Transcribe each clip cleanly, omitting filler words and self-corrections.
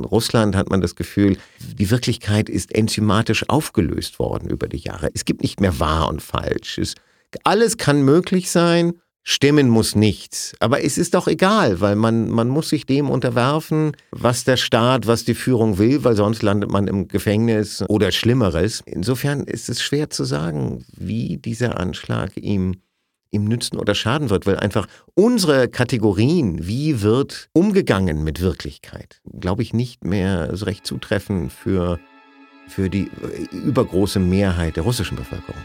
Russland hat man das Gefühl, die Wirklichkeit ist enzymatisch aufgelöst worden über die Jahre. Es gibt nicht mehr wahr und falsch. Alles kann möglich sein, stimmen muss nichts. Aber es ist doch egal, weil man muss sich dem unterwerfen, was der Staat, was die Führung will, weil sonst landet man im Gefängnis oder Schlimmeres. Insofern ist es schwer zu sagen, wie dieser Anschlag ihm nützen oder schaden wird, weil einfach unsere Kategorien, wie wird umgegangen mit Wirklichkeit, glaube ich, nicht mehr so recht zutreffen für die übergroße Mehrheit der russischen Bevölkerung.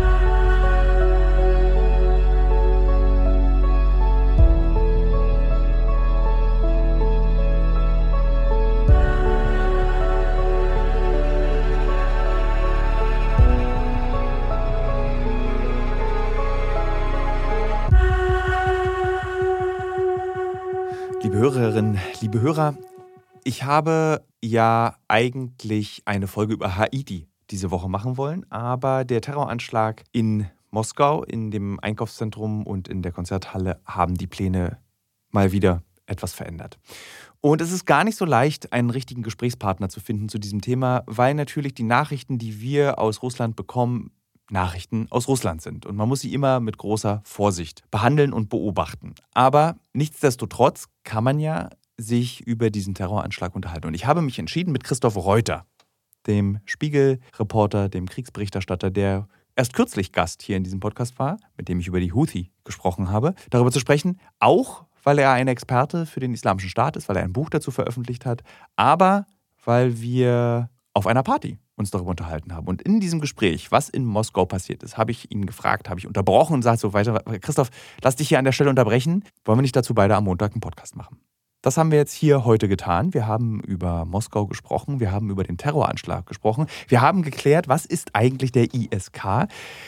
Liebe Hörerinnen, liebe Hörer, ich habe ja eigentlich eine Folge über Haiti diese Woche machen wollen, aber der Terroranschlag in Moskau, in dem Einkaufszentrum und in der Konzerthalle haben die Pläne mal wieder etwas verändert. Und es ist gar nicht so leicht, einen richtigen Gesprächspartner zu finden zu diesem Thema, weil natürlich die Nachrichten, die wir aus Russland bekommen, Nachrichten aus Russland sind. Und man muss sie immer mit großer Vorsicht behandeln und beobachten. Aber nichtsdestotrotz kann man ja sich über diesen Terroranschlag unterhalten. Und ich habe mich entschieden, mit Christoph Reuter, dem Spiegel-Reporter, dem Kriegsberichterstatter, der erst kürzlich Gast hier in diesem Podcast war, mit dem ich über die Houthi gesprochen habe, darüber zu sprechen, auch weil er ein Experte für den Islamischen Staat ist, weil er ein Buch dazu veröffentlicht hat, aber weil wir auf einer Party uns darüber unterhalten haben. Und in diesem Gespräch, was in Moskau passiert ist, habe ich ihn gefragt, habe ich unterbrochen und sagte so weiter, Christoph, lass dich hier an der Stelle unterbrechen. Wollen wir nicht dazu beide am Montag einen Podcast machen? Das haben wir jetzt hier heute getan. Wir haben über Moskau gesprochen, wir haben über den Terroranschlag gesprochen, wir haben geklärt, was ist eigentlich der ISK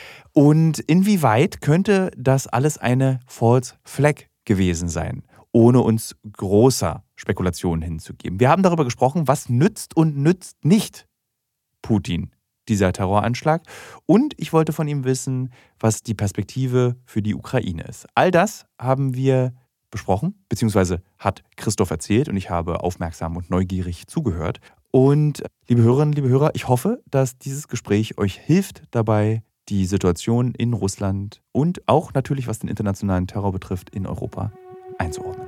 und inwieweit könnte das alles eine False Flag gewesen sein, ohne uns großer Spekulationen hinzugeben. Wir haben darüber gesprochen, was nützt und nützt nicht Putin, dieser Terroranschlag. Und ich wollte von ihm wissen, was die Perspektive für die Ukraine ist. All das haben wir besprochen, beziehungsweise hat Christoph erzählt und ich habe aufmerksam und neugierig zugehört. Und liebe Hörerinnen, liebe Hörer, ich hoffe, dass dieses Gespräch euch hilft dabei, die Situation in Russland und auch natürlich, was den internationalen Terror betrifft, in Europa einzuordnen.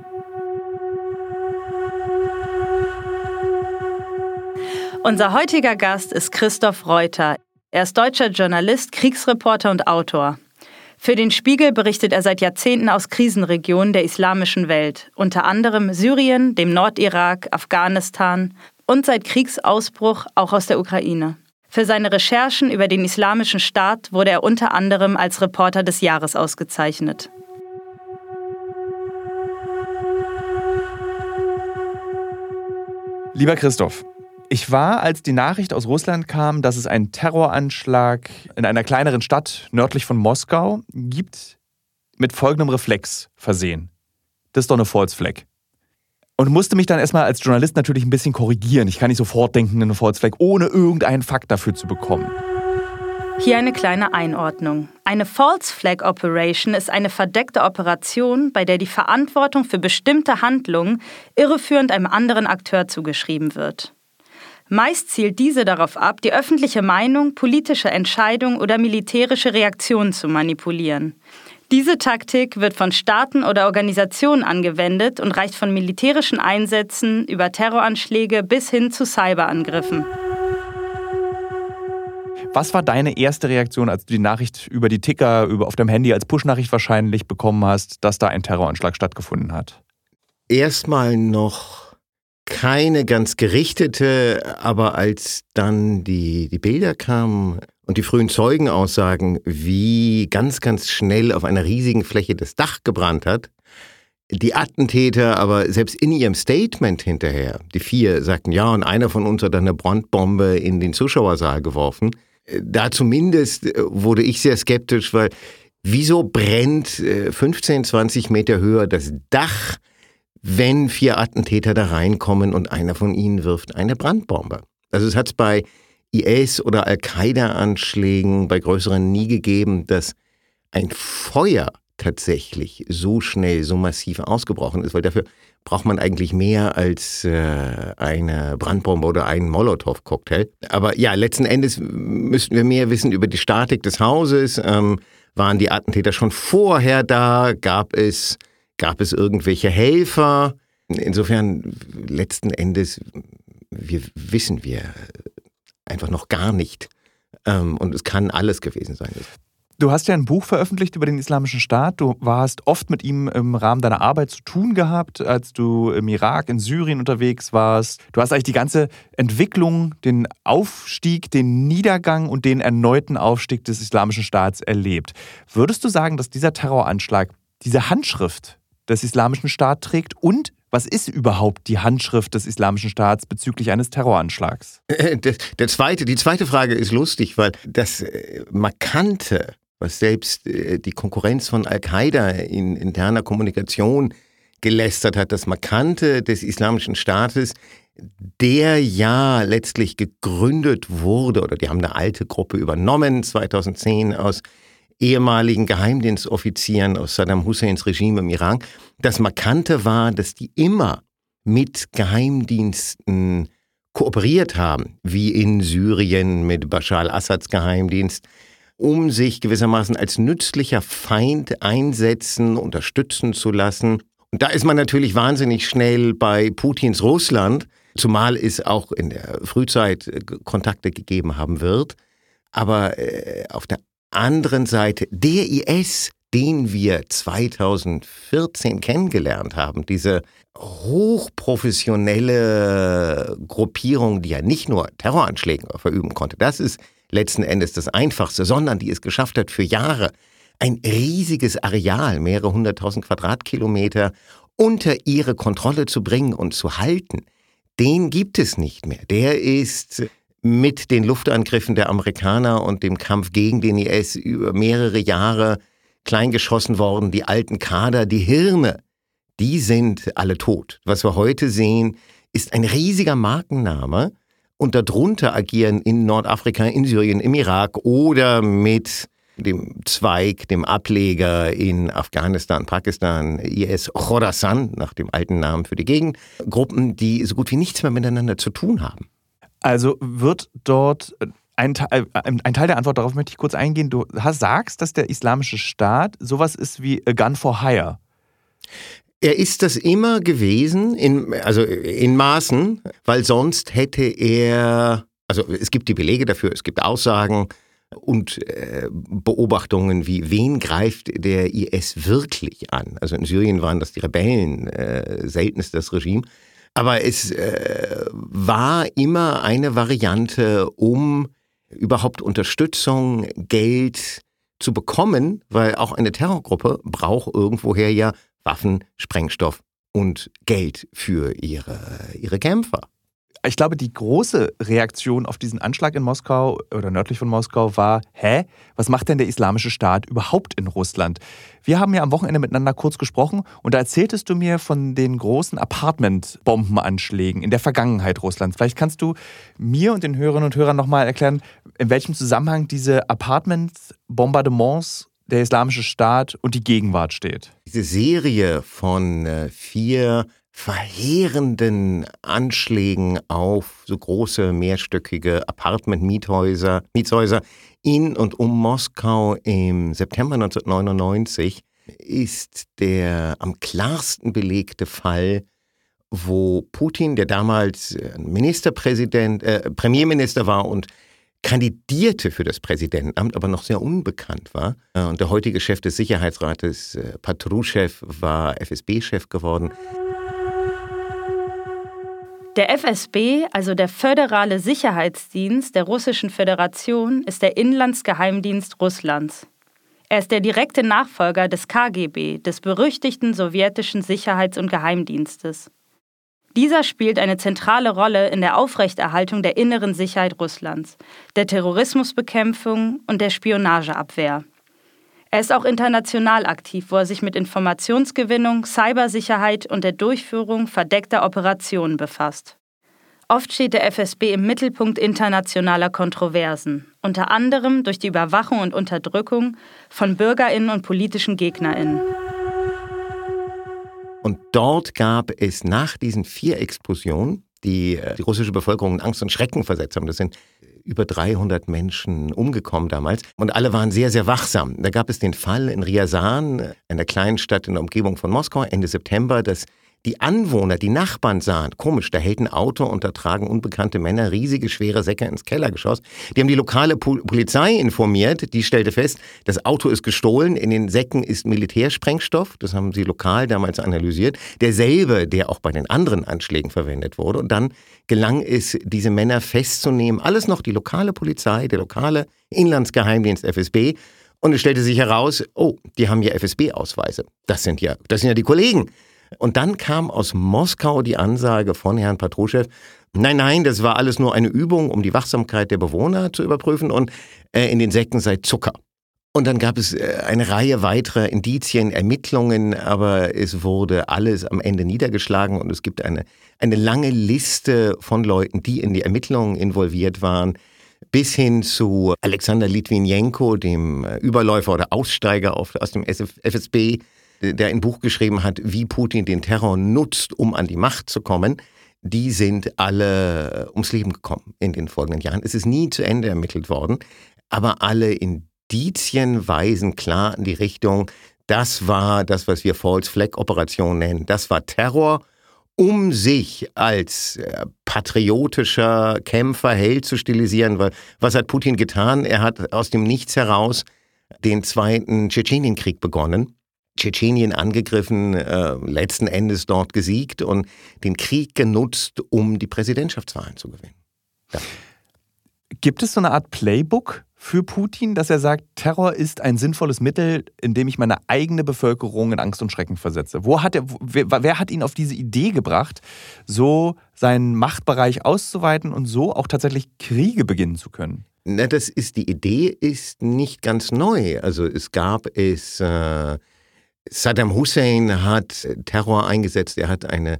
Unser heutiger Gast ist Christoph Reuter. Er ist deutscher Journalist, Kriegsreporter und Autor. Für den Spiegel berichtet er seit Jahrzehnten aus Krisenregionen der islamischen Welt, unter anderem Syrien, dem Nordirak, Afghanistan und seit Kriegsausbruch auch aus der Ukraine. Für seine Recherchen über den Islamischen Staat wurde er unter anderem als Reporter des Jahres ausgezeichnet. Lieber Christoph, ich war, als die Nachricht aus Russland kam, dass es einen Terroranschlag in einer kleineren Stadt nördlich von Moskau gibt, mit folgendem Reflex versehen. Das ist doch eine False Flag. Und musste mich dann erstmal als Journalist natürlich ein bisschen korrigieren. Ich kann nicht sofort denken, eine False Flag, ohne irgendeinen Fakt dafür zu bekommen. Hier eine kleine Einordnung. Eine False Flag Operation ist eine verdeckte Operation, bei der die Verantwortung für bestimmte Handlungen irreführend einem anderen Akteur zugeschrieben wird. Meist zielt diese darauf ab, die öffentliche Meinung, politische Entscheidungen oder militärische Reaktionen zu manipulieren. Diese Taktik wird von Staaten oder Organisationen angewendet und reicht von militärischen Einsätzen über Terroranschläge bis hin zu Cyberangriffen. Was war deine erste Reaktion, als du die Nachricht über die Ticker, auf deinem Handy als Push-Nachricht wahrscheinlich bekommen hast, dass da ein Terroranschlag stattgefunden hat? Erstmal noch keine ganz gerichtete, aber als dann die Bilder kamen und die frühen Zeugenaussagen, wie ganz, ganz schnell auf einer riesigen Fläche das Dach gebrannt hat, die Attentäter aber selbst in ihrem Statement hinterher, die 4 sagten, ja, und einer von uns hat dann eine Brandbombe in den Zuschauersaal geworfen. Da zumindest wurde ich sehr skeptisch, weil wieso brennt 15, 20 Meter höher das Dach, wenn 4 Attentäter da reinkommen und einer von ihnen wirft eine Brandbombe? Also es hat es bei IS- oder Al-Qaida-Anschlägen, bei größeren nie gegeben, dass ein Feuer tatsächlich so schnell, so massiv ausgebrochen ist, weil dafür braucht man eigentlich mehr als eine Brandbombe oder einen Molotow-Cocktail. Aber ja, letzten Endes müssten wir mehr wissen über die Statik des Hauses. Waren die Attentäter schon vorher da? Gab es irgendwelche Helfer? Insofern, letzten Endes, wissen wir einfach noch gar nicht. Und es kann alles gewesen sein. Du hast ja ein Buch veröffentlicht über den Islamischen Staat. Du hast oft mit ihm im Rahmen deiner Arbeit zu tun gehabt, als du im Irak, in Syrien unterwegs warst. Du hast eigentlich die ganze Entwicklung, den Aufstieg, den Niedergang und den erneuten Aufstieg des Islamischen Staats erlebt. Würdest du sagen, dass dieser Terroranschlag diese Handschrift des Islamischen Staats trägt? Und was ist überhaupt die Handschrift des Islamischen Staats bezüglich eines Terroranschlags? Die zweite Frage ist lustig, weil das Markante, was selbst die Konkurrenz von Al-Qaida in interner Kommunikation gelästert hat, das Markante des Islamischen Staates, der ja letztlich gegründet wurde, oder die haben eine alte Gruppe übernommen, 2010 aus ehemaligen Geheimdienstoffizieren aus Saddam Husseins Regime im Iran. Das Markante war, dass die immer mit Geheimdiensten kooperiert haben, wie in Syrien mit Bashar al-Assads Geheimdienst, um sich gewissermaßen als nützlicher Feind einsetzen, unterstützen zu lassen. Und da ist man natürlich wahnsinnig schnell bei Putins Russland, zumal es auch in der Frühzeit Kontakte gegeben haben wird. Aber auf der anderen Seite, der IS, den wir 2014 kennengelernt haben, diese hochprofessionelle Gruppierung, die ja nicht nur Terroranschläge verüben konnte, das ist letzten Endes das Einfachste, sondern die es geschafft hat, für Jahre ein riesiges Areal, mehrere 100.000 Quadratkilometer, unter ihre Kontrolle zu bringen und zu halten, den gibt es nicht mehr. Der ist mit den Luftangriffen der Amerikaner und dem Kampf gegen den IS über mehrere Jahre kleingeschossen worden. Die alten Kader, die Hirne, die sind alle tot. Was wir heute sehen, ist ein riesiger Markenname. Und darunter agieren in Nordafrika, in Syrien, im Irak oder mit dem Zweig, dem Ableger in Afghanistan, Pakistan, IS Khorasan, nach dem alten Namen für die Gegend, Gruppen, die so gut wie nichts mehr miteinander zu tun haben. Also wird dort ein Teil der Antwort, darauf möchte ich kurz eingehen. Du sagst, dass der Islamische Staat sowas ist wie a gun for hire. Er ist das immer gewesen, in Maßen, weil sonst hätte er, also es gibt die Belege dafür, es gibt Aussagen und Beobachtungen wie, wen greift der IS wirklich an? Also in Syrien waren das die Rebellen, seltenst das Regime. Aber es war immer eine Variante, um überhaupt Unterstützung, Geld zu bekommen, weil auch eine Terrorgruppe braucht irgendwoher ja Waffen, Sprengstoff und Geld für ihre Kämpfer. Ich glaube, die große Reaktion auf diesen Anschlag in Moskau oder nördlich von Moskau war, was macht denn der Islamische Staat überhaupt in Russland? Wir haben ja am Wochenende miteinander kurz gesprochen und da erzähltest du mir von den großen Apartment-Bombenanschlägen in der Vergangenheit Russlands. Vielleicht kannst du mir und den Hörerinnen und Hörern nochmal erklären, in welchem Zusammenhang diese Apartment-Bombardements der Islamische Staat und die Gegenwart steht. Diese Serie von 4 verheerenden Anschlägen auf so große mehrstöckige Apartment-Mietshäuser in und um Moskau im September 1999 ist der am klarsten belegte Fall, wo Putin, der damals Premierminister war und kandidierte für das Präsidentenamt, aber noch sehr unbekannt war. Und der heutige Chef des Sicherheitsrates, Patruschew, war FSB-Chef geworden. Der FSB, also der Föderale Sicherheitsdienst der Russischen Föderation, ist der Inlandsgeheimdienst Russlands. Er ist der direkte Nachfolger des KGB, des berüchtigten sowjetischen Sicherheits- und Geheimdienstes. Dieser spielt eine zentrale Rolle in der Aufrechterhaltung der inneren Sicherheit Russlands, der Terrorismusbekämpfung und der Spionageabwehr. Er ist auch international aktiv, wo er sich mit Informationsgewinnung, Cybersicherheit und der Durchführung verdeckter Operationen befasst. Oft steht der FSB im Mittelpunkt internationaler Kontroversen, unter anderem durch die Überwachung und Unterdrückung von BürgerInnen und politischen GegnerInnen. Und dort gab es nach diesen 4 Explosionen, die die russische Bevölkerung in Angst und Schrecken versetzt haben. Das sind über 300 Menschen umgekommen damals. Und alle waren sehr, sehr wachsam. Da gab es den Fall in Ryazan, einer kleinen Stadt in der Umgebung von Moskau, Ende September, dass die Anwohner, die Nachbarn sahen, komisch, da hält ein Auto und da tragen unbekannte Männer riesige, schwere Säcke ins Kellergeschoss. Die haben die lokale Polizei informiert, die stellte fest, das Auto ist gestohlen, in den Säcken ist Militärsprengstoff, das haben sie lokal damals analysiert, derselbe, der auch bei den anderen Anschlägen verwendet wurde. Und dann gelang es, diese Männer festzunehmen, alles noch die lokale Polizei, der lokale Inlandsgeheimdienst FSB. Und es stellte sich heraus, oh, die haben ja FSB-Ausweise. Das sind ja die Kollegen. Und dann kam aus Moskau die Ansage von Herrn Patruschew, nein, das war alles nur eine Übung, um die Wachsamkeit der Bewohner zu überprüfen und in den Säcken sei Zucker. Und dann gab es eine Reihe weiterer Indizien, Ermittlungen, aber es wurde alles am Ende niedergeschlagen und es gibt eine lange Liste von Leuten, die in die Ermittlungen involviert waren, bis hin zu Alexander Litwinenko, dem Überläufer oder Aussteiger aus dem FSB, der ein Buch geschrieben hat, wie Putin den Terror nutzt, um an die Macht zu kommen, die sind alle ums Leben gekommen in den folgenden Jahren. Es ist nie zu Ende ermittelt worden, aber alle Indizien weisen klar in die Richtung, das war das, was wir False Flag Operation nennen. Das war Terror, um sich als patriotischer Kämpfer, Held zu stilisieren. Weil was hat Putin getan? Er hat aus dem Nichts heraus den 2. Tschetschenienkrieg begonnen. Tschetschenien angegriffen, letzten Endes dort gesiegt und den Krieg genutzt, um die Präsidentschaftswahlen zu gewinnen. Ja. Gibt es so eine Art Playbook für Putin, dass er sagt, Terror ist ein sinnvolles Mittel, in dem ich meine eigene Bevölkerung in Angst und Schrecken versetze? Wer hat ihn auf diese Idee gebracht, so seinen Machtbereich auszuweiten und so auch tatsächlich Kriege beginnen zu können? Na, die Idee ist nicht ganz neu. Also Saddam Hussein hat Terror eingesetzt, er hat eine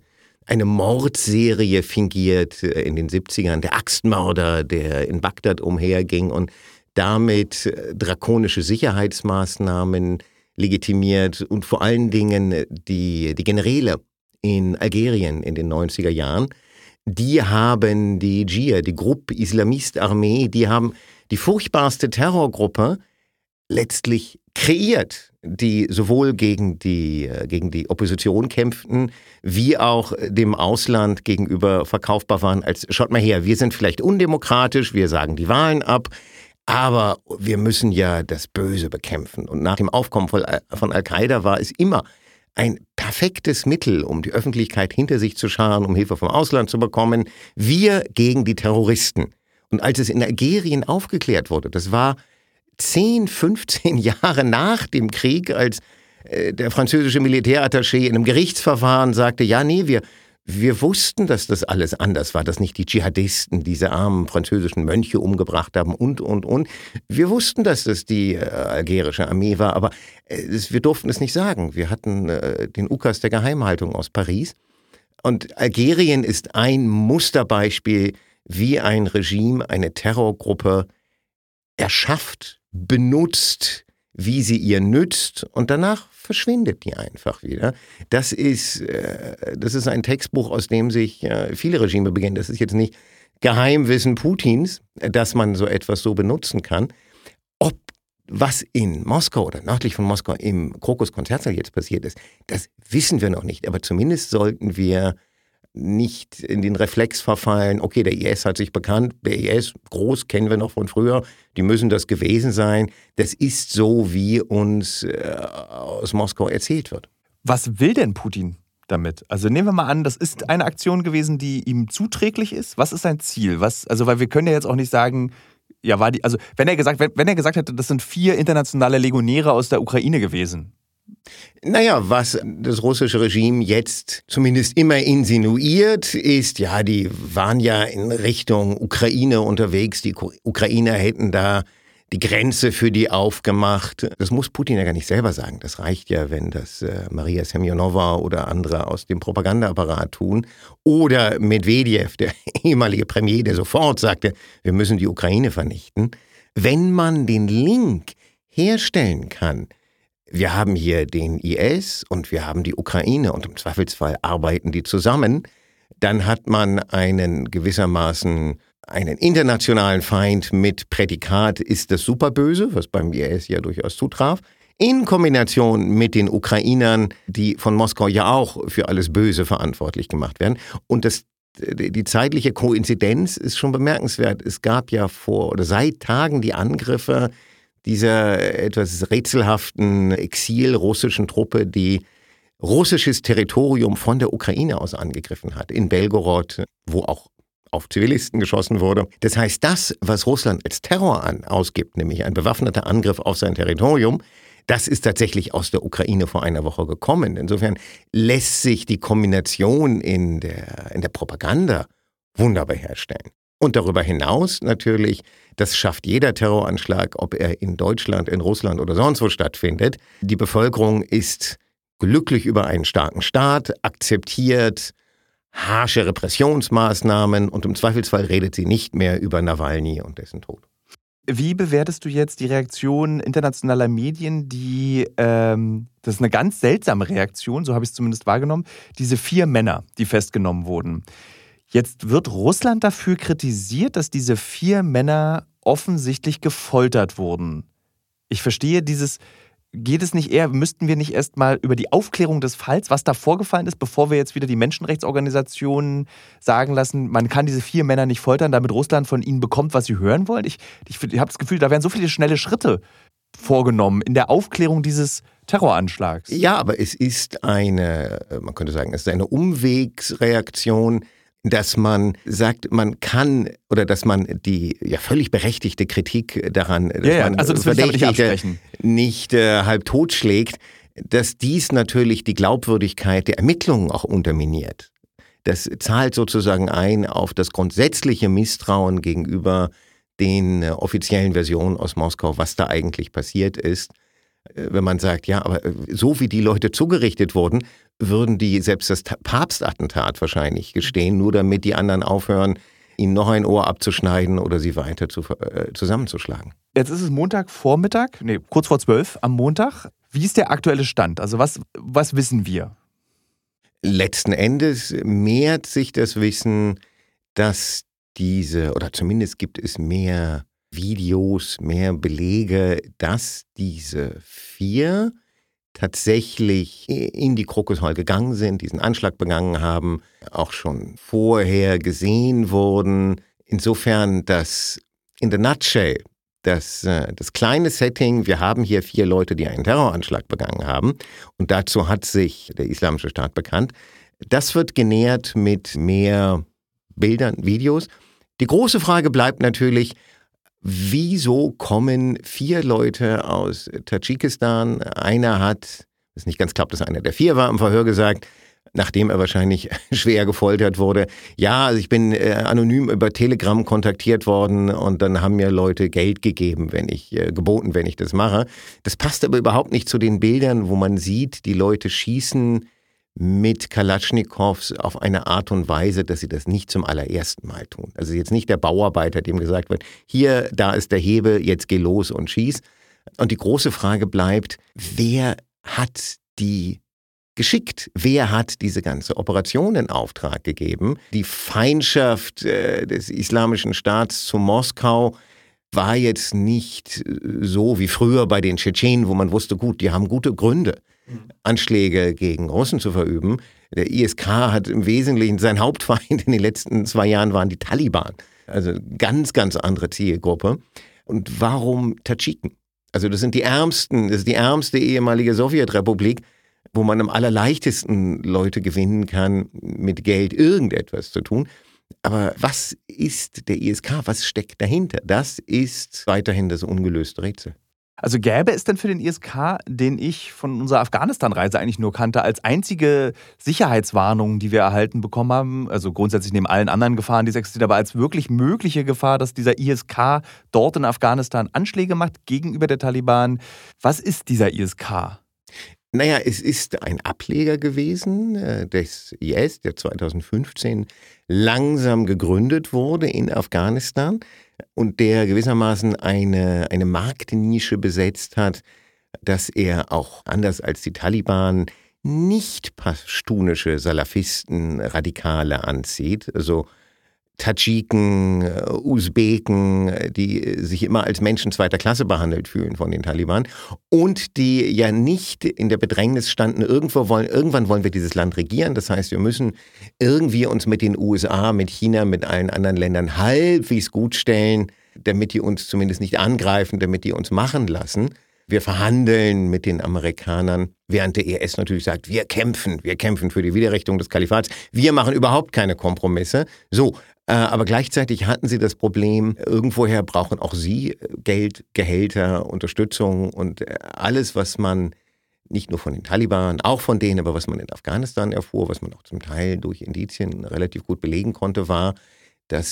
Mordserie fingiert in den 70ern, der Axtmörder, der in Bagdad umherging und damit drakonische Sicherheitsmaßnahmen legitimiert und vor allen Dingen die Generäle in Algerien in den 90er Jahren, die haben die Dschihad, die Gruppe Islamist-Armee, die haben die furchtbarste Terrorgruppe letztlich kreiert, die sowohl gegen die Opposition kämpften, wie auch dem Ausland gegenüber verkaufbar waren als, schaut mal her, wir sind vielleicht undemokratisch, wir sagen die Wahlen ab, aber wir müssen ja das Böse bekämpfen. Und nach dem Aufkommen von Al-Qaida war es immer ein perfektes Mittel, um die Öffentlichkeit hinter sich zu scharen, um Hilfe vom Ausland zu bekommen. Wir gegen die Terroristen. Und als es in Algerien aufgeklärt wurde, das war 10, 15 Jahre nach dem Krieg, als der französische Militärattaché in einem Gerichtsverfahren sagte, ja, nee, wir wussten, dass das alles anders war, dass nicht die Dschihadisten diese armen französischen Mönche umgebracht haben und. Wir wussten, dass das die algerische Armee war, aber wir durften es nicht sagen. Wir hatten den Ukas der Geheimhaltung aus Paris. Und Algerien ist ein Musterbeispiel, wie ein Regime eine Terrorgruppe erschafft, benutzt, wie sie ihr nützt und danach verschwindet die einfach wieder. Das ist ein Textbuch, aus dem sich viele Regime beginnen. Das ist jetzt nicht Geheimwissen Putins, dass man so etwas so benutzen kann. Ob was in Moskau oder nördlich von Moskau im Krokus-Konzertsaal jetzt passiert ist, das wissen wir noch nicht. Aber zumindest sollten wir nicht in den Reflex verfallen, okay, der IS hat sich bekannt, der IS, groß, kennen wir noch von früher, die müssen das gewesen sein. Das ist so, wie uns aus Moskau erzählt wird. Was will denn Putin damit? Also nehmen wir mal an, das ist eine Aktion gewesen, die ihm zuträglich ist. Was ist sein Ziel? Weil wir können ja jetzt auch nicht sagen, ja, wenn er gesagt hätte, das sind 4 internationale Legionäre aus der Ukraine gewesen. Naja, was das russische Regime jetzt zumindest immer insinuiert, ist, ja, die waren ja in Richtung Ukraine unterwegs, die Ukrainer hätten da die Grenze für die aufgemacht. Das muss Putin ja gar nicht selber sagen. Das reicht ja, wenn das Maria Semjonova oder andere aus dem Propagandaapparat tun. Oder Medvedev, der ehemalige Premier, der sofort sagte, wir müssen die Ukraine vernichten. Wenn man den Link herstellen kann wir haben hier den IS und wir haben die Ukraine und im Zweifelsfall arbeiten die zusammen, dann hat man gewissermaßen einen internationalen Feind mit Prädikat ist das Superböse, was beim IS ja durchaus zutraf, in Kombination mit den Ukrainern, die von Moskau ja auch für alles Böse verantwortlich gemacht werden. Und die zeitliche Koinzidenz ist schon bemerkenswert. Es gab ja seit Tagen die Angriffe dieser etwas rätselhaften exil-russischen Truppe, die russisches Territorium von der Ukraine aus angegriffen hat, in Belgorod, wo auch auf Zivilisten geschossen wurde. Das heißt, das, was Russland als Terror ausgibt, nämlich ein bewaffneter Angriff auf sein Territorium, das ist tatsächlich aus der Ukraine vor einer Woche gekommen. Insofern lässt sich die Kombination in der Propaganda wunderbar herstellen. Und darüber hinaus natürlich, das schafft jeder Terroranschlag, ob er in Deutschland, in Russland oder sonst wo stattfindet. Die Bevölkerung ist glücklich über einen starken Staat, akzeptiert harsche Repressionsmaßnahmen und im Zweifelsfall redet sie nicht mehr über Nawalny und dessen Tod. Wie bewertest du jetzt die Reaktion internationaler Medien, das ist eine ganz seltsame Reaktion, so habe ich es zumindest wahrgenommen, diese 4 Männer, die festgenommen wurden. Jetzt wird Russland dafür kritisiert, dass diese 4 Männer offensichtlich gefoltert wurden. Ich verstehe müssten wir nicht erst mal über die Aufklärung des Falls, was da vorgefallen ist, bevor wir jetzt wieder die Menschenrechtsorganisationen sagen lassen, man kann diese 4 Männer nicht foltern, damit Russland von ihnen bekommt, was sie hören wollen? Ich habe das Gefühl, da werden so viele schnelle Schritte vorgenommen in der Aufklärung dieses Terroranschlags. Ja, aber es ist eine Umwegsreaktion, dass man sagt, man kann, oder dass man die ja völlig berechtigte Kritik daran, dass man Verdächtige nicht halb tot schlägt, dass dies natürlich die Glaubwürdigkeit der Ermittlungen auch unterminiert. Das zahlt sozusagen ein auf das grundsätzliche Misstrauen gegenüber den offiziellen Versionen aus Moskau, was da eigentlich passiert ist. Wenn man sagt, ja, aber so wie die Leute zugerichtet wurden, würden die selbst das Papstattentat wahrscheinlich gestehen, nur damit die anderen aufhören, ihnen noch ein Ohr abzuschneiden oder sie weiter zusammenzuschlagen. Jetzt ist es kurz vor 12 am Montag. Wie ist der aktuelle Stand? Also was wissen wir? Letzten Endes mehrt sich das Wissen, dass oder zumindest gibt es mehr Videos, mehr Belege, dass diese 4 tatsächlich in die Krokushall gegangen sind, diesen Anschlag begangen haben, auch schon vorher gesehen wurden. Insofern, dass in the nutshell, das kleine Setting, wir haben hier 4 Leute, die einen Terroranschlag begangen haben und dazu hat sich der Islamische Staat bekannt. Das wird genährt mit mehr Bildern, Videos. Die große Frage bleibt natürlich, wieso kommen 4 Leute aus Tadschikistan? Einer hat, ist nicht ganz klar, dass einer der 4 war, im Verhör gesagt, nachdem er wahrscheinlich schwer gefoltert wurde, ja, also ich bin anonym über Telegram kontaktiert worden und dann haben mir Leute Geld gegeben, wenn ich das mache. Das passt aber überhaupt nicht zu den Bildern, wo man sieht, die Leute schießen mit Kalaschnikows auf eine Art und Weise, dass sie das nicht zum allerersten Mal tun. Also jetzt nicht der Bauarbeiter, dem gesagt wird, hier, da ist der Hebel, jetzt geh los und schieß. Und die große Frage bleibt, wer hat die geschickt? Wer hat diese ganze Operation in Auftrag gegeben? Die Feindschaft des Islamischen Staats zu Moskau war jetzt nicht so wie früher bei den Tschetschenen, wo man wusste, gut, die haben gute Gründe, Anschläge gegen Russen zu verüben. Der ISK hat im Wesentlichen, sein Hauptfeind in den letzten 2 Jahren waren die Taliban. Also ganz, ganz andere Zielgruppe. Und warum Tadschiken? Also das ist die ärmste ehemalige Sowjetrepublik, wo man am allerleichtesten Leute gewinnen kann, mit Geld irgendetwas zu tun. Aber was ist der ISK? Was steckt dahinter? Das ist weiterhin das ungelöste Rätsel. Also gäbe es denn für den ISK, den ich von unserer Afghanistan-Reise eigentlich nur kannte, als einzige Sicherheitswarnung, die wir erhalten bekommen haben, also grundsätzlich neben allen anderen Gefahren, die es existieren, aber als wirklich mögliche Gefahr, dass dieser ISK dort in Afghanistan Anschläge macht gegenüber der Taliban. Was ist dieser ISK? Naja, es ist ein Ableger gewesen des IS, der 2015 langsam gegründet wurde in Afghanistan und der gewissermaßen eine Marktnische besetzt hat, dass er auch anders als die Taliban nicht pashtunische Salafisten, Radikale anzieht, also Tadschiken, Usbeken, die sich immer als Menschen zweiter Klasse behandelt fühlen von den Taliban und die ja nicht in der Bedrängnis standen, irgendwann wollen wir dieses Land regieren. Das heißt, wir müssen irgendwie uns mit den USA, mit China, mit allen anderen Ländern halbwegs gut stellen, damit die uns zumindest nicht angreifen, damit die uns machen lassen. Wir verhandeln mit den Amerikanern, während der IS natürlich sagt, wir kämpfen für die Wiedererrichtung des Kalifats. Wir machen überhaupt keine Kompromisse. So, aber gleichzeitig hatten sie das Problem, irgendwoher brauchen auch sie Geld, Gehälter, Unterstützung und alles, was man nicht nur von den Taliban, auch von denen, aber was man in Afghanistan erfuhr, was man auch zum Teil durch Indizien relativ gut belegen konnte, war, dass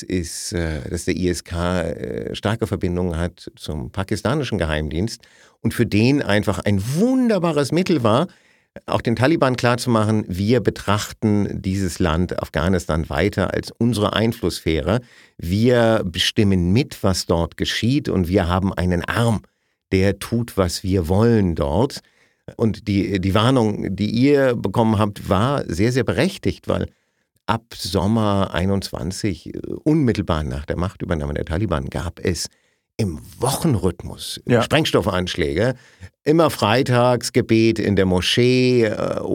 der ISK starke Verbindungen hat zum pakistanischen Geheimdienst und für den einfach ein wunderbares Mittel war, auch den Taliban klarzumachen, wir betrachten dieses Land Afghanistan weiter als unsere Einflusssphäre. Wir bestimmen mit, was dort geschieht und wir haben einen Arm, der tut, was wir wollen dort. Und die Warnung, die ihr bekommen habt, war sehr, sehr berechtigt, weil ab Sommer 21, unmittelbar nach der Machtübernahme der Taliban, gab es im Wochenrhythmus Sprengstoffanschläge. Immer freitags Gebet in der Moschee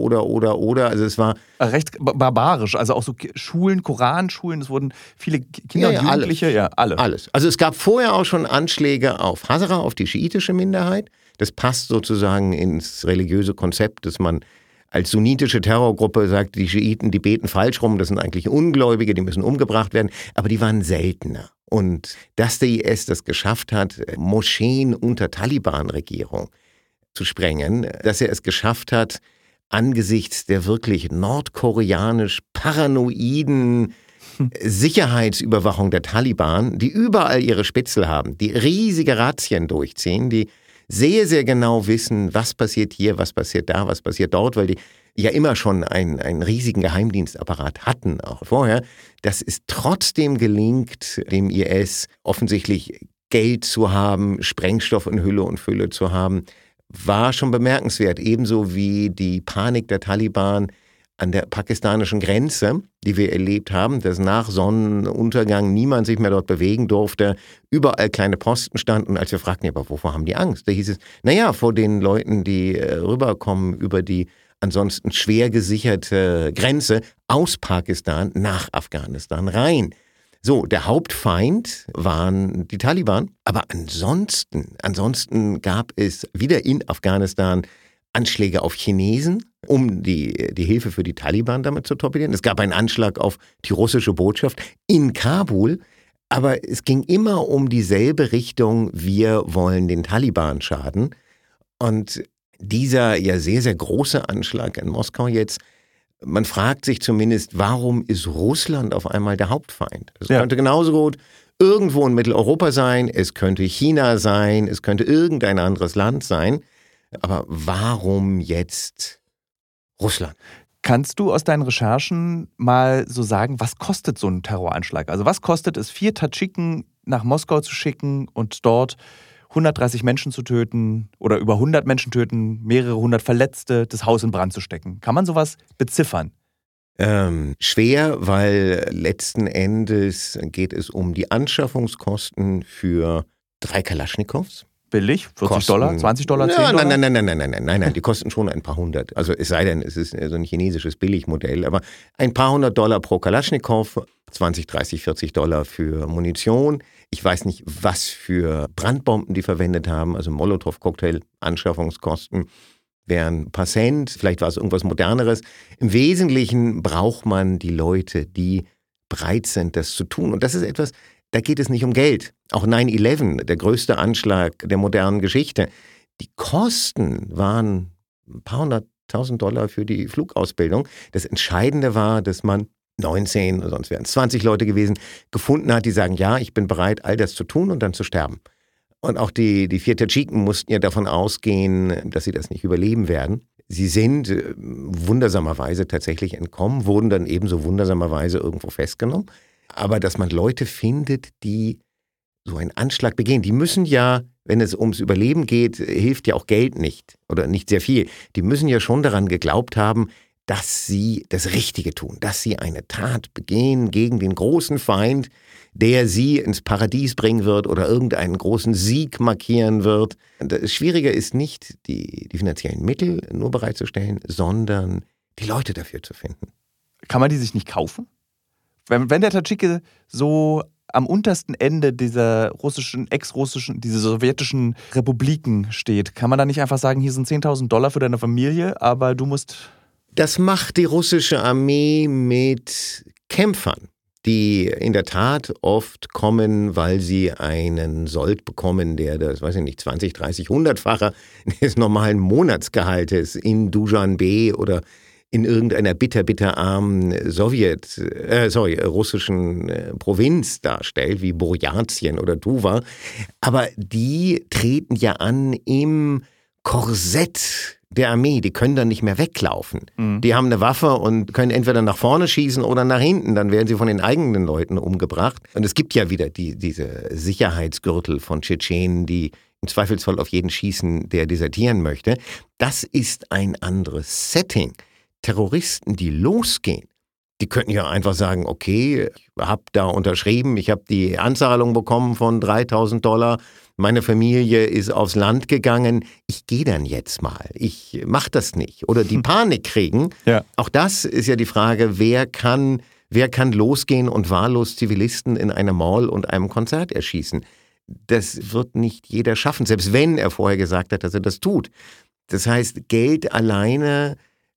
oder. Also es war recht barbarisch. Also auch so Schulen, Koranschulen, es wurden viele Kinder und Jugendliche, alles. Also es gab vorher auch schon Anschläge auf Hazara, auf die schiitische Minderheit. Das passt sozusagen ins religiöse Konzept, dass man als sunnitische Terrorgruppe sagt, die Schiiten, die beten falsch rum, das sind eigentlich Ungläubige, die müssen umgebracht werden. Aber die waren seltener. Und dass der IS das geschafft hat, Moscheen unter Taliban-Regierung zu sprengen, dass er es geschafft hat, angesichts der wirklich nordkoreanisch paranoiden Sicherheitsüberwachung der Taliban, die überall ihre Spitzel haben, die riesige Razzien durchziehen, die sehr, sehr genau wissen, was passiert hier, was passiert da, was passiert dort, weil die ja immer schon einen riesigen Geheimdienstapparat hatten, auch vorher, dass es trotzdem gelingt, dem IS offensichtlich Geld zu haben, Sprengstoff in Hülle und Fülle zu haben, war schon bemerkenswert. Ebenso wie die Panik der Taliban an der pakistanischen Grenze, die wir erlebt haben, dass nach Sonnenuntergang niemand sich mehr dort bewegen durfte, überall kleine Posten standen. Als wir fragten, aber wovor haben die Angst? Da hieß es, vor den Leuten, die rüberkommen über die ansonsten schwer gesicherte Grenze aus Pakistan nach Afghanistan rein. So, der Hauptfeind waren die Taliban, aber ansonsten gab es wieder in Afghanistan Anschläge auf Chinesen, um die Hilfe für die Taliban damit zu torpedieren. Es gab einen Anschlag auf die russische Botschaft in Kabul, aber es ging immer um dieselbe Richtung, wir wollen den Taliban schaden. Und dieser ja sehr, sehr große Anschlag in Moskau jetzt, man fragt sich zumindest, warum ist Russland auf einmal der Hauptfeind? Es könnte genauso gut irgendwo in Mitteleuropa sein, es könnte China sein, es könnte irgendein anderes Land sein. Aber warum jetzt Russland? Kannst du aus deinen Recherchen mal so sagen, was kostet so ein Terroranschlag? Also was kostet es, 4 Tadschiken nach Moskau zu schicken und dort 130 Menschen zu töten oder über 100 Menschen töten, mehrere 100 Verletzte, das Haus in Brand zu stecken? Kann man sowas beziffern? Schwer, weil letzten Endes geht es um die Anschaffungskosten für 3 Kalaschnikows. Billig? $40, $20, $10? Nein, die kosten schon ein paar hundert. Also es sei denn, es ist so ein chinesisches Billigmodell, aber ein paar $100 pro Kalaschnikow, $20, $30, $40 für Munition. Ich weiß nicht, was für Brandbomben die verwendet haben, also Molotow-Cocktail-Anschaffungskosten wären ein paar Cent, vielleicht war es irgendwas Moderneres. Im Wesentlichen braucht man die Leute, die bereit sind, das zu tun. Und das ist etwas, da geht es nicht um Geld. Auch 9/11, der größte Anschlag der modernen Geschichte. Die Kosten waren ein paar $100.000 für die Flugausbildung. Das Entscheidende war, dass man 19, oder sonst wären es 20 Leute gewesen, gefunden hat, die sagen, ja, ich bin bereit, all das zu tun und dann zu sterben. Und auch die 4 Tadschiken mussten ja davon ausgehen, dass sie das nicht überleben werden. Sie sind wundersamerweise tatsächlich entkommen, wurden dann ebenso wundersamerweise irgendwo festgenommen. Aber dass man Leute findet, die so einen Anschlag begehen, die müssen ja wenn es ums Überleben geht, hilft ja auch Geld nicht oder nicht sehr viel. Die müssen ja schon daran geglaubt haben, dass sie das Richtige tun, dass sie eine Tat begehen gegen den großen Feind, der sie ins Paradies bringen wird oder irgendeinen großen Sieg markieren wird. Das Schwierige ist nicht, die finanziellen Mittel nur bereitzustellen, sondern die Leute dafür zu finden. Kann man die sich nicht kaufen? Wenn der Tadschike so am untersten Ende dieser diese sowjetischen Republiken steht, kann man da nicht einfach sagen, hier sind $10.000 für deine Familie, aber du musst... Das macht die russische Armee mit Kämpfern, die in der Tat oft kommen, weil sie einen Sold bekommen, der das, weiß ich nicht, 20, 30, 100-fache des normalen Monatsgehaltes in Duschanbe oder in irgendeiner bitterarmen russischen Provinz darstellt, wie Burjatien oder Tuva. Aber die treten ja an im Korsett der Armee, die können dann nicht mehr weglaufen. Mhm. Die haben eine Waffe und können entweder nach vorne schießen oder nach hinten, dann werden sie von den eigenen Leuten umgebracht. Und es gibt ja wieder diese Sicherheitsgürtel von Tschetschenen, die im Zweifelsfall auf jeden schießen, der desertieren möchte. Das ist ein anderes Setting. Terroristen, die losgehen, die könnten ja einfach sagen, okay, ich habe da unterschrieben, ich habe die Anzahlung bekommen von $3.000, meine Familie ist aufs Land gegangen, ich gehe dann jetzt mal, ich mache das nicht. Oder die Panik kriegen. Ja. Auch das ist ja die Frage, wer kann losgehen und wahllos Zivilisten in einer Mall und einem Konzert erschießen? Das wird nicht jeder schaffen, selbst wenn er vorher gesagt hat, dass er das tut. Das heißt, Geld alleine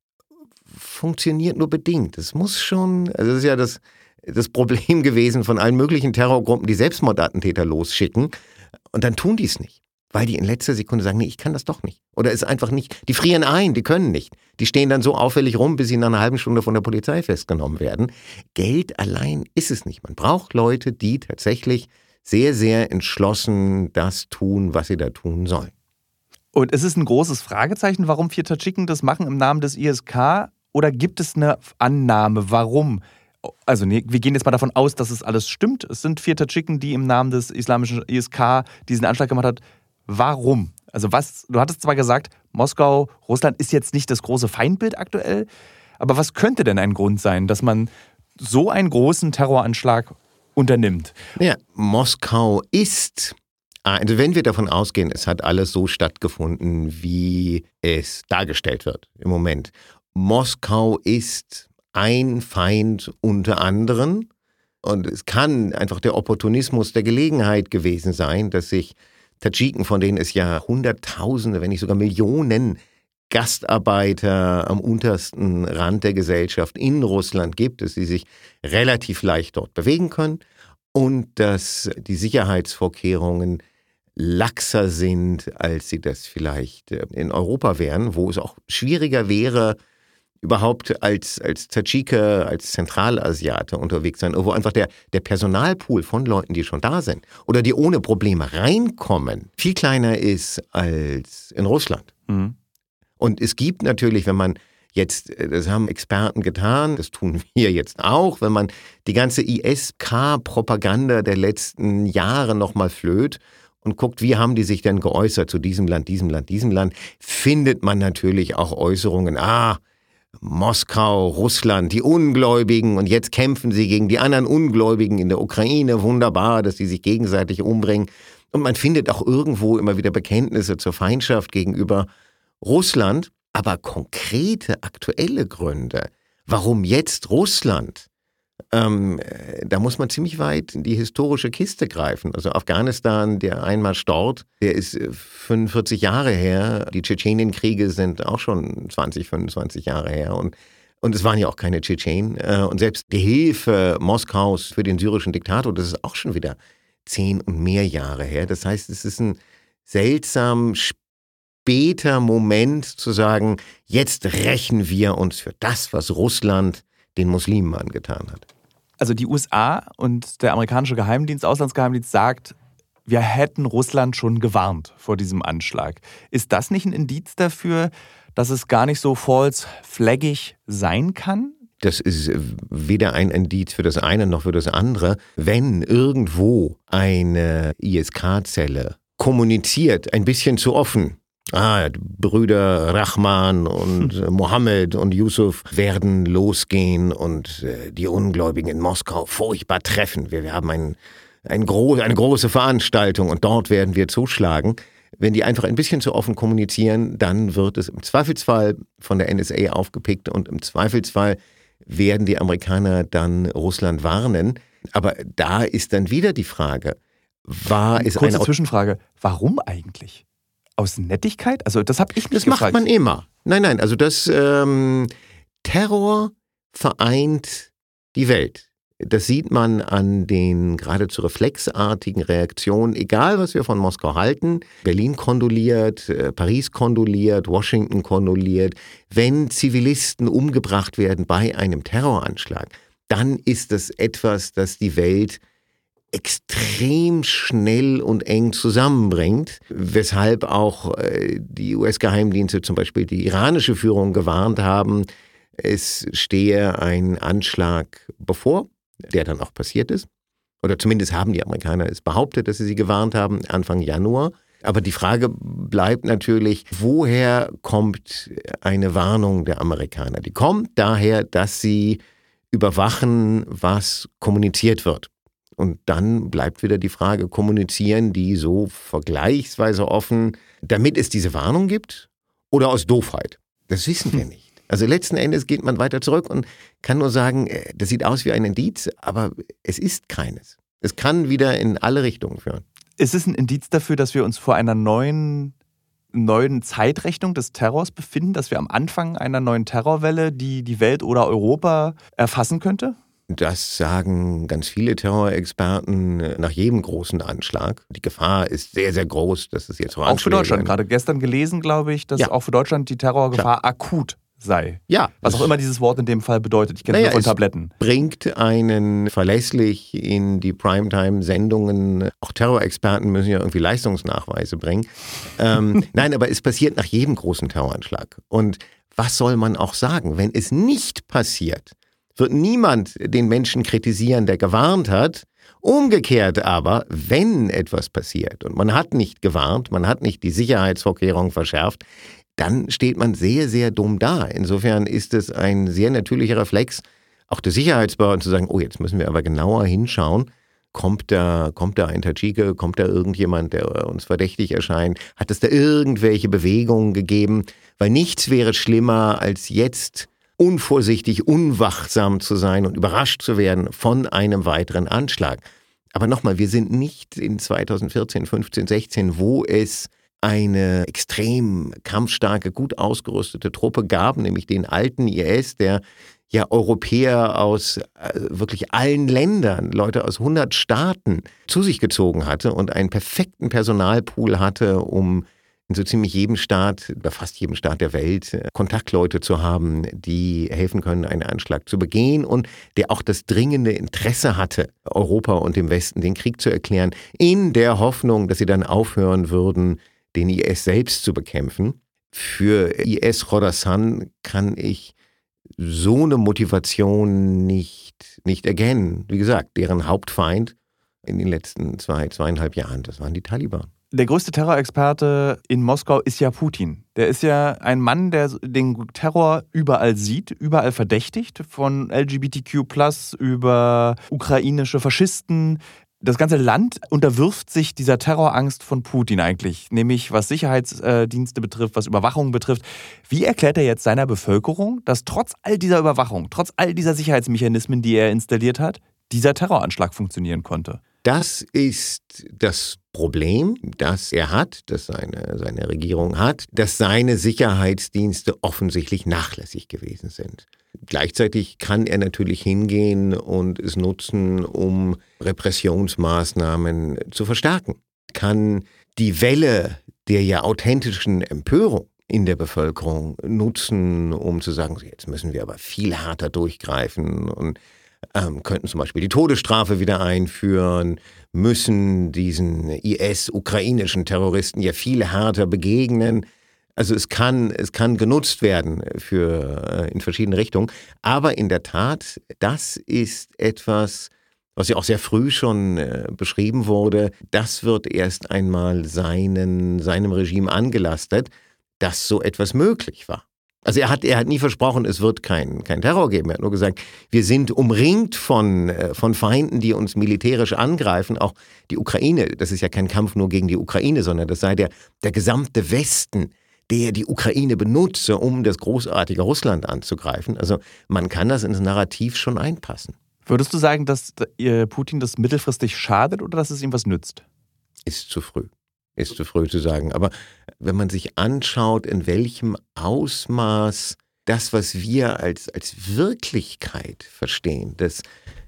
funktioniert nur bedingt. Es muss schon, also das ist ja das Problem gewesen von allen möglichen Terrorgruppen, die Selbstmordattentäter losschicken. Und dann tun die es nicht, weil die in letzter Sekunde sagen, nee, ich kann das doch nicht. Oder ist einfach nicht, die frieren ein, die können nicht. Die stehen dann so auffällig rum, bis sie nach einer halben Stunde von der Polizei festgenommen werden. Geld allein ist es nicht. Man braucht Leute, die tatsächlich sehr, sehr entschlossen das tun, was sie da tun sollen. Und es ist ein großes Fragezeichen, warum 4 Tadschiken das machen im Namen des ISK? Oder gibt es eine Annahme, warum? Also wir gehen jetzt mal davon aus, dass es alles stimmt. Es sind 4 Tadschiken, die im Namen des islamischen ISK diesen Anschlag gemacht hat. Warum? Also du hattest zwar gesagt, Moskau, Russland ist jetzt nicht das große Feindbild aktuell, aber was könnte denn ein Grund sein, dass man so einen großen Terroranschlag unternimmt? Ja, Moskau ist, also wenn wir davon ausgehen, es hat alles so stattgefunden, wie es dargestellt wird im Moment. Moskau ist ein Feind unter anderen und es kann einfach der Opportunismus der Gelegenheit gewesen sein, dass sich Tadschiken, von denen es ja Hunderttausende, wenn nicht sogar Millionen Gastarbeiter am untersten Rand der Gesellschaft in Russland gibt, dass sie sich relativ leicht dort bewegen können und dass die Sicherheitsvorkehrungen laxer sind, als sie das vielleicht in Europa wären, wo es auch schwieriger wäre, überhaupt als Tadschike, als Zentralasiate unterwegs sein, wo einfach der Personalpool von Leuten, die schon da sind oder die ohne Probleme reinkommen, viel kleiner ist als in Russland. Mhm. Und es gibt natürlich, wenn man jetzt, das haben Experten getan, das tun wir jetzt auch, wenn man die ganze ISK-Propaganda der letzten Jahre nochmal flöht und guckt, wie haben die sich denn geäußert zu diesem Land, findet man natürlich auch Äußerungen, Moskau, Russland, die Ungläubigen und jetzt kämpfen sie gegen die anderen Ungläubigen in der Ukraine. Wunderbar, dass sie sich gegenseitig umbringen. Und man findet auch irgendwo immer wieder Bekenntnisse zur Feindschaft gegenüber Russland. Aber konkrete, aktuelle Gründe, warum jetzt Russland, da muss man ziemlich weit in die historische Kiste greifen. Also Afghanistan, der Einmarsch dort, der ist 45 Jahre her. Die Tschetschenienkriege sind auch schon 20, 25 Jahre her. Und es waren ja auch keine Tschetschenen. Und selbst die Hilfe Moskaus für den syrischen Diktator, das ist auch schon wieder 10 und mehr Jahre her. Das heißt, es ist ein seltsam später Moment zu sagen, jetzt rächen wir uns für das, was Russland den Muslimen angetan hat. Also die USA und der amerikanische Geheimdienst, Auslandsgeheimdienst sagt, wir hätten Russland schon gewarnt vor diesem Anschlag. Ist das nicht ein Indiz dafür, dass es gar nicht so false-flaggig sein kann? Das ist weder ein Indiz für das eine noch für das andere. Wenn irgendwo eine ISK-Zelle kommuniziert, ein bisschen zu offen. Brüder Rahman und Mohammed und Yusuf werden losgehen und die Ungläubigen in Moskau furchtbar treffen. Wir haben eine große Veranstaltung und dort werden wir zuschlagen. Wenn die einfach ein bisschen zu offen kommunizieren, dann wird es im Zweifelsfall von der NSA aufgepickt und im Zweifelsfall werden die Amerikaner dann Russland warnen. Aber da ist dann wieder die Frage, kurze Zwischenfrage, warum eigentlich? Aus Nettigkeit? Also das habe ich nicht gefragt. Das macht man immer. Nein, also Terror vereint die Welt. Das sieht man an den geradezu reflexartigen Reaktionen, egal was wir von Moskau halten. Berlin kondoliert, Paris kondoliert, Washington kondoliert. Wenn Zivilisten umgebracht werden bei einem Terroranschlag, dann ist das etwas, das die Welt extrem schnell und eng zusammenbringt, weshalb auch die US-Geheimdienste, zum Beispiel die iranische Führung, gewarnt haben, es stehe ein Anschlag bevor, der dann auch passiert ist. Oder zumindest haben die Amerikaner es behauptet, dass sie gewarnt haben, Anfang Januar. Aber die Frage bleibt natürlich, woher kommt eine Warnung der Amerikaner? Die kommt daher, dass sie überwachen, was kommuniziert wird. Und dann bleibt wieder die Frage, kommunizieren die so vergleichsweise offen, damit es diese Warnung gibt oder aus Doofheit? Das wissen wir nicht. Also letzten Endes geht man weiter zurück und kann nur sagen, das sieht aus wie ein Indiz, aber es ist keines. Es kann wieder in alle Richtungen führen. Ist es ein Indiz dafür, dass wir uns vor einer neuen Zeitrechnung des Terrors befinden, dass wir am Anfang einer neuen Terrorwelle, die die Welt oder Europa erfassen könnte? Das sagen ganz viele Terrorexperten nach jedem großen Anschlag. Die Gefahr ist sehr, sehr groß, dass es jetzt auch für Deutschland. Gerade gestern gelesen, glaube ich, dass auch für Deutschland die Terrorgefahr akut sei. Ja. Was auch immer dieses Wort in dem Fall bedeutet. Ich kenne es nur von Tabletten. Bringt einen verlässlich in die Primetime-Sendungen. Auch Terrorexperten müssen ja irgendwie Leistungsnachweise bringen. Nein, aber es passiert nach jedem großen Terroranschlag. Und was soll man auch sagen, wenn es nicht passiert? Wird niemand den Menschen kritisieren, der gewarnt hat. Umgekehrt aber, wenn etwas passiert und man hat nicht gewarnt, man hat nicht die Sicherheitsvorkehrungen verschärft, dann steht man sehr, sehr dumm da. Insofern ist es ein sehr natürlicher Reflex, auch der Sicherheitsbehörden zu sagen, jetzt müssen wir aber genauer hinschauen. Kommt da ein Tadschike, kommt da irgendjemand, der uns verdächtig erscheint? Hat es da irgendwelche Bewegungen gegeben? Weil nichts wäre schlimmer als jetzt unvorsichtig, unwachsam zu sein und überrascht zu werden von einem weiteren Anschlag. Aber nochmal, wir sind nicht in 2014, 15, 16, wo es eine extrem kampfstarke, gut ausgerüstete Truppe gab, nämlich den alten IS, der ja Europäer aus wirklich allen Ländern, Leute aus 100 Staaten zu sich gezogen hatte und einen perfekten Personalpool hatte, um in so ziemlich jedem Staat, bei fast jedem Staat der Welt, Kontaktleute zu haben, die helfen können, einen Anschlag zu begehen und der auch das dringende Interesse hatte, Europa und dem Westen den Krieg zu erklären, in der Hoffnung, dass sie dann aufhören würden, den IS selbst zu bekämpfen. Für IS Khorasan kann ich so eine Motivation nicht erkennen. Wie gesagt, deren Hauptfeind in den letzten 2,5 Jahren, das waren die Taliban. Der größte Terrorexperte in Moskau ist ja Putin. Der ist ja ein Mann, der den Terror überall sieht, überall verdächtigt, von LGBTQ+ über ukrainische Faschisten. Das ganze Land unterwirft sich dieser Terrorangst von Putin eigentlich, nämlich was Sicherheitsdienste betrifft, was Überwachung betrifft. Wie erklärt er jetzt seiner Bevölkerung, dass trotz all dieser Überwachung, trotz all dieser Sicherheitsmechanismen, die er installiert hat, dieser Terroranschlag funktionieren konnte? Das ist das Problem, das er hat, das seine Regierung hat, dass seine Sicherheitsdienste offensichtlich nachlässig gewesen sind. Gleichzeitig kann er natürlich hingehen und es nutzen, um Repressionsmaßnahmen zu verstärken. Kann die Welle der ja authentischen Empörung in der Bevölkerung nutzen, um zu sagen, jetzt müssen wir aber viel härter durchgreifen und könnten zum Beispiel die Todesstrafe wieder einführen, müssen diesen IS-ukrainischen Terroristen ja viel härter begegnen. Also es kann genutzt werden in verschiedene Richtungen. Aber in der Tat, das ist etwas, was ja auch sehr früh schon beschrieben wurde, das wird erst einmal seinem Regime angelastet, dass so etwas möglich war. Also er hat nie versprochen, es wird kein Terror geben. Er hat nur gesagt, wir sind umringt von Feinden, die uns militärisch angreifen. Auch die Ukraine, das ist ja kein Kampf nur gegen die Ukraine, sondern das sei der gesamte Westen, der die Ukraine benutze, um das großartige Russland anzugreifen. Also man kann das ins Narrativ schon einpassen. Würdest du sagen, dass Putin das mittelfristig schadet oder dass es ihm was nützt? Ist zu früh. Ist zu früh zu sagen. Aber wenn man sich anschaut, in welchem Ausmaß das, was wir als Wirklichkeit verstehen, dass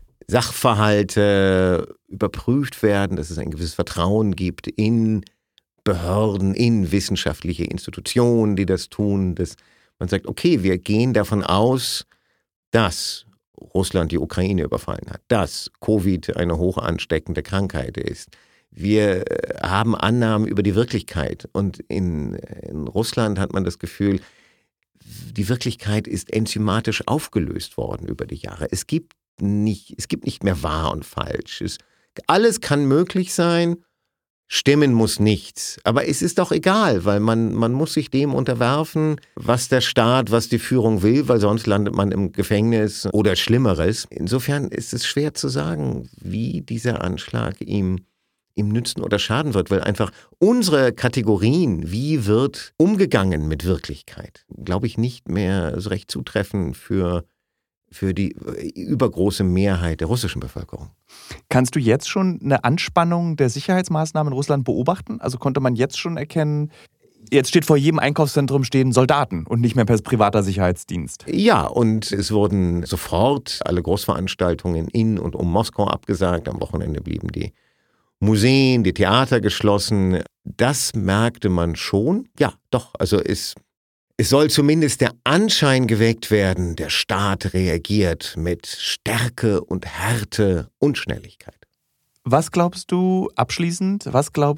Sachverhalte überprüft werden, dass es ein gewisses Vertrauen gibt in Behörden, in wissenschaftliche Institutionen, die das tun, dass man sagt, okay, wir gehen davon aus, dass Russland die Ukraine überfallen hat, dass Covid eine hoch ansteckende Krankheit ist. Wir haben Annahmen über die Wirklichkeit und in Russland hat man das Gefühl, die Wirklichkeit ist enzymatisch aufgelöst worden über die Jahre. Es gibt nicht mehr wahr und falsch. Alles kann möglich sein, stimmen muss nichts. Aber es ist doch egal, weil man muss sich dem unterwerfen, was der Staat, was die Führung will, weil sonst landet man im Gefängnis oder Schlimmeres. Insofern ist es schwer zu sagen, wie dieser Anschlag ihm nützen oder schaden wird, weil einfach unsere Kategorien, wie wird umgegangen mit Wirklichkeit, glaube ich, nicht mehr so recht zutreffen für die übergroße Mehrheit der russischen Bevölkerung. Kannst du jetzt schon eine Anspannung der Sicherheitsmaßnahmen in Russland beobachten? Also konnte man jetzt schon erkennen, jetzt steht vor jedem Einkaufszentrum stehen Soldaten und nicht mehr per privater Sicherheitsdienst. Ja, und es wurden sofort alle Großveranstaltungen in und um Moskau abgesagt. Am Wochenende blieben die Museen, die Theater geschlossen. Das merkte man schon. Ja, doch, also es soll zumindest der Anschein geweckt werden, der Staat reagiert mit Stärke und Härte und Schnelligkeit. Was glaubst du, abschließend,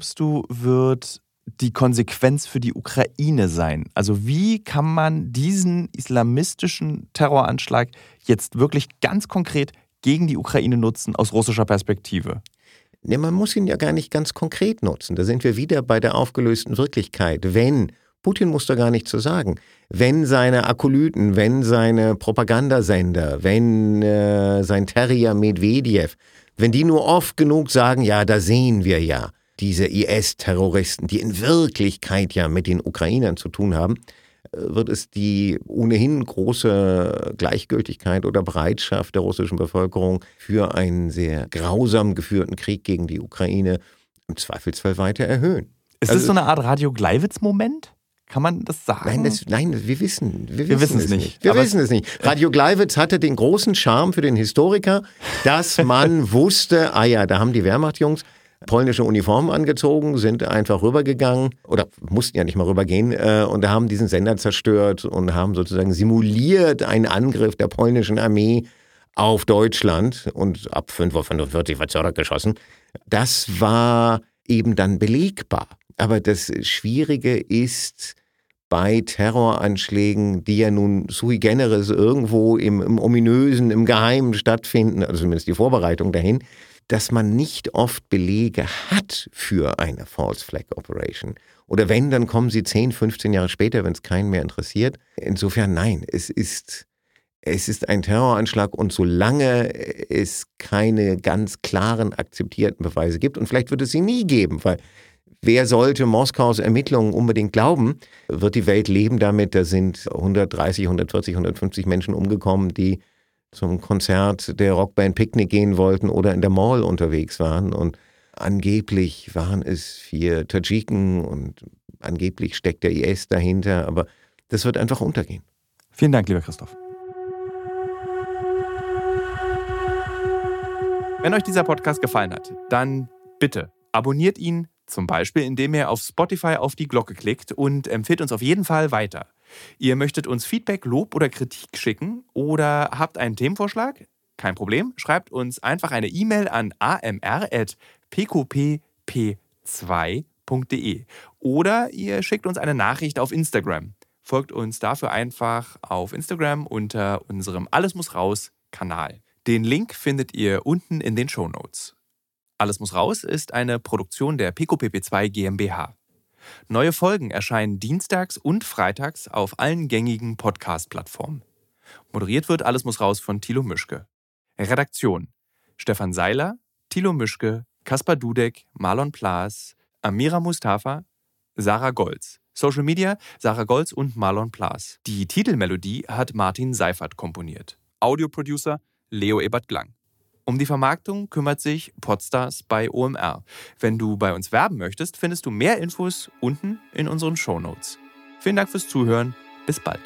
wird die Konsequenz für die Ukraine sein? Also wie kann man diesen islamistischen Terroranschlag jetzt wirklich ganz konkret gegen die Ukraine nutzen aus russischer Perspektive? Ne, man muss ihn ja gar nicht ganz konkret nutzen. Da sind wir wieder bei der aufgelösten Wirklichkeit. Putin muss da gar nichts zu sagen. Wenn seine Akolyten, wenn seine Propagandasender, wenn sein Terrier Medvedev, wenn die nur oft genug sagen, ja, da sehen wir ja diese IS-Terroristen, die in Wirklichkeit ja mit den Ukrainern zu tun haben, wird es die ohnehin große Gleichgültigkeit oder Bereitschaft der russischen Bevölkerung für einen sehr grausam geführten Krieg gegen die Ukraine im Zweifelsfall weiter erhöhen. Ist das so eine Art Radio-Gleiwitz-Moment? Kann man das sagen? Nein, wir wissen es nicht. Wir wissen es nicht. Radio Gleiwitz hatte den großen Charme für den Historiker, dass man wusste, da haben die Wehrmachtjungs polnische Uniformen angezogen, sind einfach rübergegangen oder mussten ja nicht mal rübergehen und haben diesen Sender zerstört und haben sozusagen simuliert einen Angriff der polnischen Armee auf Deutschland und ab 5:45 Uhr wird zurückgeschossen. Das war eben dann belegbar. Aber das Schwierige ist bei Terroranschlägen, die ja nun sui generis irgendwo im Ominösen, im Geheimen stattfinden, also zumindest die Vorbereitung dahin, dass man nicht oft Belege hat für eine False Flag Operation. Oder wenn, dann kommen sie 10, 15 Jahre später, wenn es keinen mehr interessiert. Insofern nein, es ist ein Terroranschlag und solange es keine ganz klaren, akzeptierten Beweise gibt, und vielleicht wird es sie nie geben, weil wer sollte Moskaus Ermittlungen unbedingt glauben, wird die Welt leben damit, da sind 130, 140, 150 Menschen umgekommen, die zum Konzert der Rockband Picnic gehen wollten oder in der Mall unterwegs waren. Und angeblich waren es 4 Tadschiken und angeblich steckt der IS dahinter. Aber das wird einfach untergehen. Vielen Dank, lieber Christoph. Wenn euch dieser Podcast gefallen hat, dann bitte abonniert ihn, zum Beispiel indem ihr auf Spotify auf die Glocke klickt und empfiehlt uns auf jeden Fall weiter. Ihr möchtet uns Feedback, Lob oder Kritik schicken oder habt einen Themenvorschlag? Kein Problem, schreibt uns einfach eine E-Mail an amr@pqpp2.de oder ihr schickt uns eine Nachricht auf Instagram. Folgt uns dafür einfach auf Instagram unter unserem Alles muss raus Kanal. Den Link findet ihr unten in den Shownotes. Alles muss raus ist eine Produktion der PicoPP2 GmbH. Neue Folgen erscheinen dienstags und freitags auf allen gängigen Podcast-Plattformen. Moderiert wird Alles muss raus von Thilo Mischke. Redaktion: Stefan Seiler, Thilo Mischke, Kaspar Dudek, Marlon Plaas, Amira Mustafa, Sarah Golz. Social Media: Sarah Golz und Marlon Plaas. Die Titelmelodie hat Martin Seifert komponiert. Audioproducer: Leo Ebert-Glang. Um die Vermarktung kümmert sich Podstars bei OMR. Wenn du bei uns werben möchtest, findest du mehr Infos unten in unseren Shownotes. Vielen Dank fürs Zuhören. Bis bald.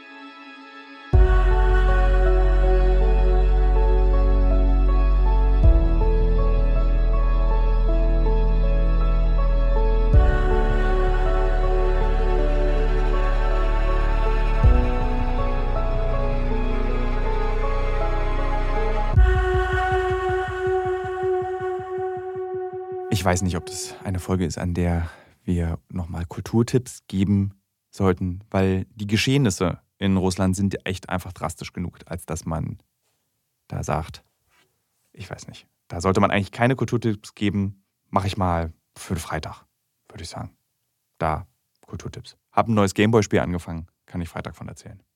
Ich weiß nicht, ob das eine Folge ist, an der wir nochmal Kulturtipps geben sollten, weil die Geschehnisse in Russland sind echt einfach drastisch genug, als dass man da sagt, ich weiß nicht, da sollte man eigentlich keine Kulturtipps geben, mache ich mal für Freitag, würde ich sagen. Da Kulturtipps. Hab ein neues Gameboy-Spiel angefangen, kann ich Freitag von erzählen.